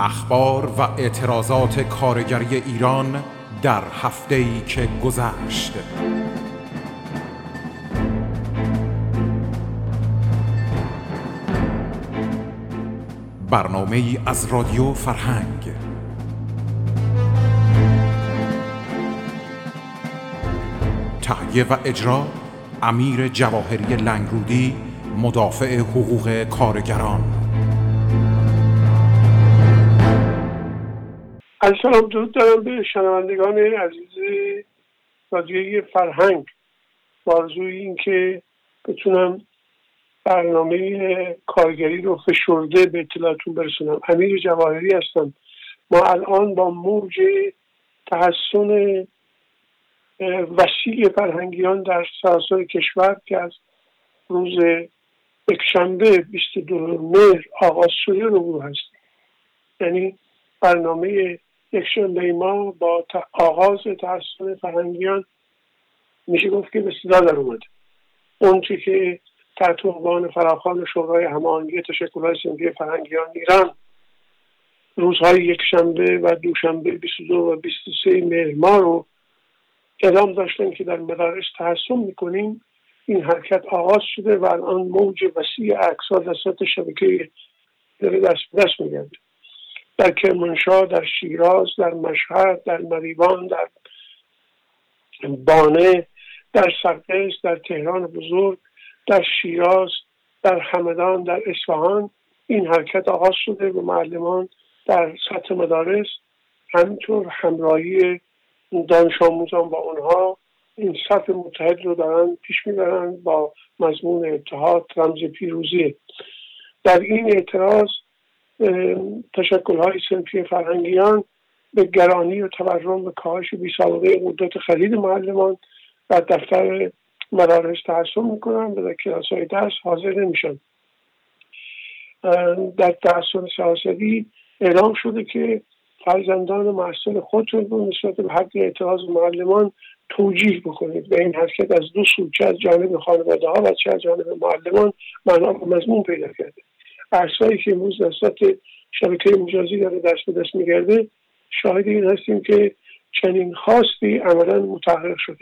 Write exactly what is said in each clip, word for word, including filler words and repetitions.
اخبار و اعتراضات کارگری ایران در هفته‌ای که گذشت. برنامه‌ای از رادیو فرهنگ. تهیه و اجرا امیر جواهری لنگرودی، مدافع حقوق کارگران. سلام، درود دارم به شنوندگان عزیز رادیوی فرهنگ. بارزوی این که بتونم برنامه کارگری رو فشرده به اطلاعتون برسونم. امیر جواهری هستم. ما الان با موج تحسن وسیع فرهنگیان در سراسر کشور که از روز یکشنبه بیست و دو مهر آغاز شده روبرو هستیم. یعنی برنامه یکشنبه ما با آغاز تحسن فرهنگیان میشه گفت که به صدا در اومده. اون چی که تحت عنوان فراخوان شورای هماهنگی تشکل‌های صنفی فرهنگیان ایران روزهای یکشنبه و دوشنبه بیست و دو و بیست و سه مهر ماه رو اعلام داشتن که در مدارس تحسن میکنیم، این حرکت آغاز شده و الان موج وسیع عکس‌ها در سطح شبکه داره دست به دست میگرده. در کرمانشاه، در شیراز، در مشهد، در مریوان، در بانه، در سرقس، در تهران بزرگ، در شیراز، در همدان، در اصفهان این حرکت آغاز شده و معلمان در سطح مدارس همینطور همراهی دانش آموزان با اونها این صف متحد رو دارن پیش میبرن با مضمون اتحاد رمز پیروزی. در این اعتراض تشکل‌های صنفی فرهنگیان به گرانی و تورم و کاهش بی‌سابقه قدرت خرید معلمان و دفتر مدارس تحسن میکنن و در کلاس‌های درس حاضر نمیشن. در تحسن سیاسی اعلام شده که فرزندان محصل خودتون رو نسبت به حق اعتراض معلمان توجیه بکنید. به این حرکت از دو سو، چه از جانب خانواده ها و چه از جانب معلمان، معنا و مضمون پیدا کرده. عکسایی که امروز در سطح شبکه مجازی داره دست به دست میگرده شاهد این هستیم که چنین خواستی عملا متحقق شده.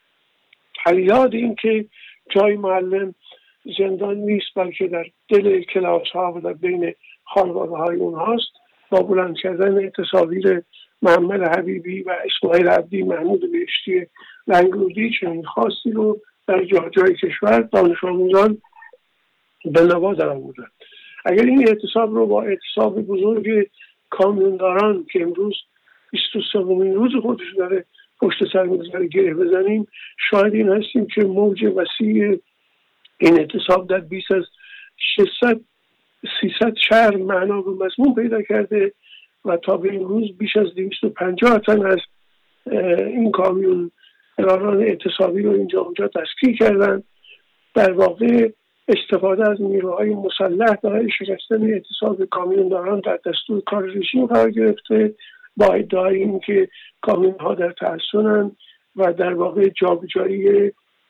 فریاد این که جای معلم زندان نیست بلکه در دل کلاس ها و در بین خانواده های اونهاست، با بلند کردن تصاویر محمد حبیبی و اسماعیل عبدی، محمود بهشتی لنگرودی، چنین خواستی رو در جای جای کشور دانش آموزان به نوا در آوردن. اگر این اعتصاب رو با اعتصاب بزرگ کامیونداران که امروز بیست و سومین روز خودش داره پشت سر می‌گذاره گره بزنیم، شاید این هستیم که موج وسیع این اعتصاب در بیش از ششصد سیصد شهر معنا و مضمون پیدا کرده و تا به این روز بیش از دویست و پنجاه تن از این کامیون داران اعتصابی رو اینجا اونجا دستگیر کردن. در واقع استفاده از نیروهای مسلح برای شکستن اعتصاب کامیونداران در دستور کار رژیم قرار گرفته، با ادعای این که کامیون‌ها در تحسنن و در واقع جابجایی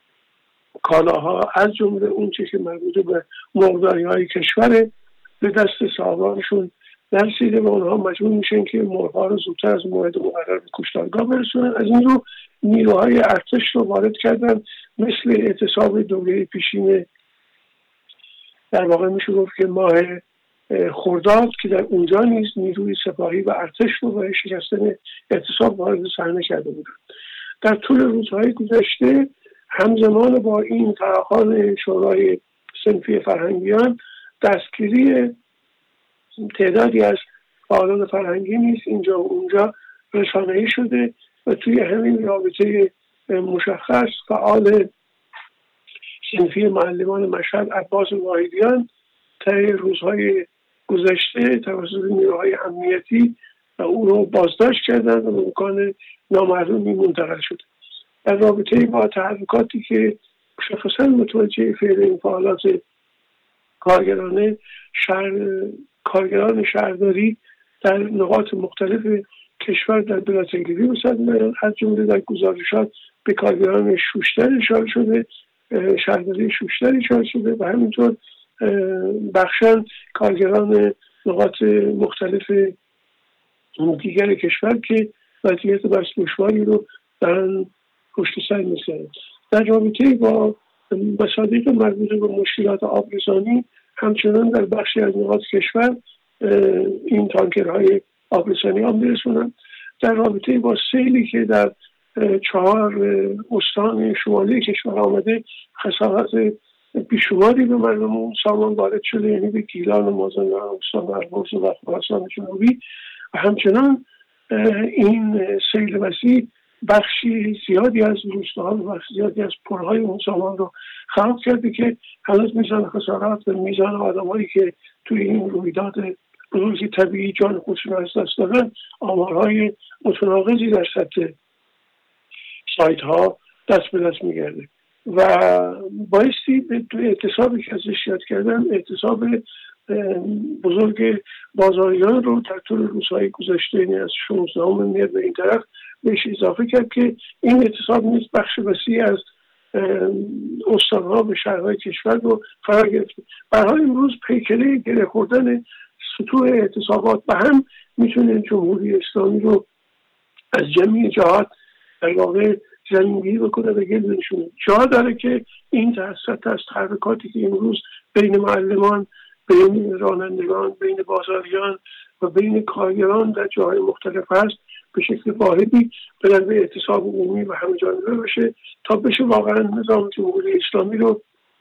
کالاها از جمله اون چیزی که مربوط به مرغداری‌های کشور به دست صاحبانشون نرسیده و اونها مجبور میشن که مرغ‌ها رو زودتر از موعد مقرر به کشتارگاه برسونن. از این رو نیروهای ارتش رو وارد کردن، مثل اعتصاب دوره پیشین در واقع میشه گفت که ماه خرداد که در اونجا نیز نیروی سپاهی و ارتش رو برای شکستن اعتصاب وارد صحنه کرده بودن. در طول روزهای گذشته همزمان با این فراخوان شورای صنفی فرهنگیان دستگیری تعدادی از فعالان فرهنگی نیز اینجا و اونجا رسانه‌ای شده و توی همین رابطه مشخص فعال صنفی معلمان مشهد عباس واحدیان طی روزهای گذشته توسط نیروهای امنیتی و او رو بازداشت کردن و به مکان نامعلومی منتقل شده. در رابطه با تحرکاتی که مشخصا متوجه فعل این فعالات کارگرانه شهر کارگران شهرداری در نقاط مختلف کشور در بلاتنگیری وسط می‌رن، از جمله در گزارشات به کارگران شوشتر اشاره شده، شهرداری شوشتر اشاره شده و همینطور بخشن کارگران نقاط مختلف دیگر کشور که وضعیت بس دشواری رو دارن پشت سر می‌گذارن. در رابطه با مصادیق مربوط به مشکلات آبرسانی همچنان در بخشی از نقاط کشور این تانکرهای آبرسانی آب میرسونن. در رابطه با سیلی که در چهار استان شمالی کشور آمده خسارات بیشماری به مردم اون سامان وارد شده، یعنی به گیلان و مازندران، استان البرز و خراسان جنوبی. و همچنان این سیل وسیع بخشی زیادی از روستاها و بخش زیادی از پلهای اون سامان رو خراب کرده که هنوز میزان خسارات و میزان آدمایی که توی این رویداد بزرگی طبیعی جان خودشون از دست دادن آمارهای متناقضی در سطح سایت ها دست به دست میگرده و بایستی به توی اعتصابی که ازش یاد کردن، اعتصاب بزرگ بازاریان رو در طول روزهای گذشته، یعنی از شانزدهم مهر به این طرف بهش اضافه کرد که این اعتصاب نیز بخش وسیع از استانها به شهرهای کشور رو فرا گرفته. به هر حال امروز پیکره گره خوردن سطوح اعتصابات به هم میتونه جمهوری اسلامی رو از جمعی جهات در واقع زمینگیری بکنه و گل بنشونه. جا داره که این سطح از تحرکاتی که امروز بین معلمان، بین رانندگان، بین بازاریان و بین کارگران در جاهای مختلف هست به شکل واحدی بدن به اعتصاب عمومی و همه جانبه بشه تا بشه واقعا نظام جمهوری اسلامی رو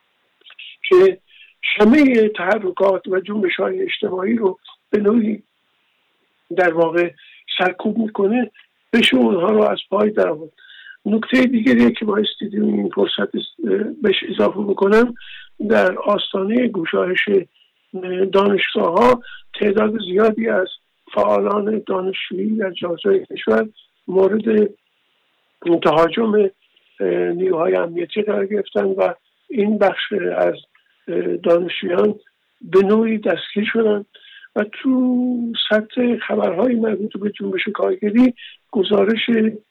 که همه تحرکات و جنبش‌های اجتماعی رو به نوعی در واقع سرکوب میکنه بشه اونها رو از پای در آورد. نکته دیگری که باعث دیدیم این فرصت بهش اضافه بکنم، در آستانه گشایش دانشگاه‌ها تعداد زیادی از فعالان دانشجویی در جاهای کشور مورد تهاجم نیروهای امنیتی قرار گرفتن و این بخش از دانشجویان به نوعی دستگیر شدن و تو سطح خبرهای مربوط به جنبش کارگری گزارش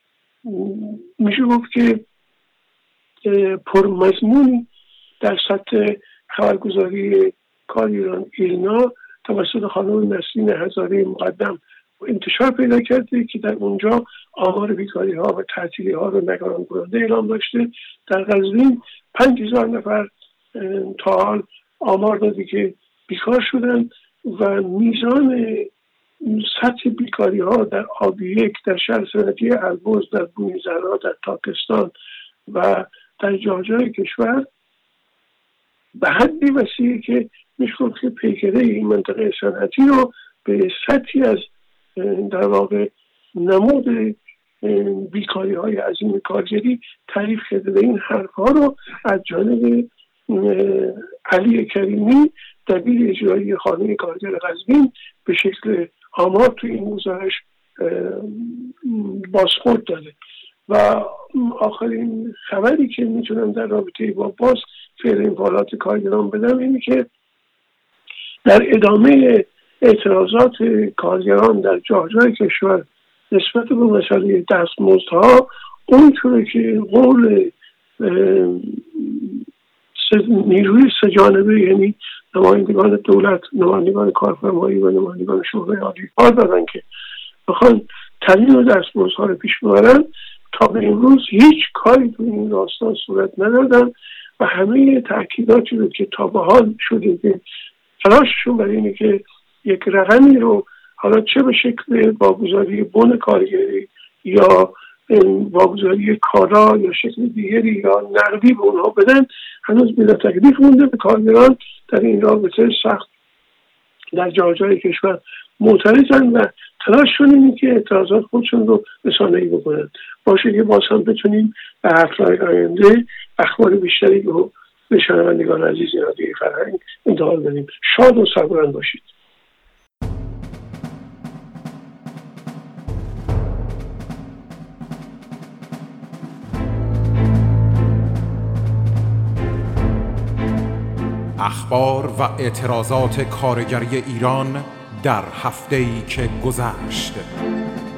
میشه گفت که پرمضمونی در سطح خبرگزاری کار ایران ایلنا توسط خانم نسرین هزاره مقدم انتشار پیدا کرده که در اونجا آمار بیکاری ها و تعطیلی ها رو نگران کننده اعلام داشته. در قزوین پنج هزار نفر تا حال آمار داده که بیکار شدن و میزان سطح بیکاری ها در آبیک، در شهر صنعتی البرز، در بومیزرا، در تاکستان و در جاهای کشور به حدی وسیعی که میشه گفت که پیکره این منطقه صنعتی رو به سطحی از در واقع نمود بیکاری های عظیم کارگری تعریف کرده. این حرف ها رو از جانب علی کریمی دبیر اجرایی خانه کارگر قزوین به شکل آمار تو این گزارش بازخورد داده. و آخرین خبری که میتونم در رابطه با باز فعل این فعالات کارگران بدم اینه که در ادامه اعتراضات کارگران در جاهای کشور نسبت به مسئله دستمزدها، اونطوری که قول نیروی سه‌جانبه یعنی نمایندگان دولت، نمایندگان کارفرمایی و نمایندگان شورای عالی کار دادن که بخوان تعیین و دستمزدها رو پیش ببرن، تا به امروز هیچ کاری تو این راستا صورت ندادن و همه تأکیداتی رو که تا به حال شده که تلاششون برای اینه که یک رقمی رو حالا چه به شکل واگذاری بن کارگری یا واگذاری کارا یا شکل دیگری یا نقدی به اونها بدن هنوز بلا تکلیف مونده. به کارگران در این رابطه سخت در جاهای کشور معترضن و تلاششون اینه که اعتراضات خودشون رو رسانه‌ای بکنن. باشه که باز هم بتونیم به هفته‌های آینده اخبار بیشتری رو به شنوندگان عزیز رادیو فرهنگ انتقال بدیم. شاد و صبورانه باشید. اخبار و اعتراضات کارگری ایران در هفته‌ای که گذشت.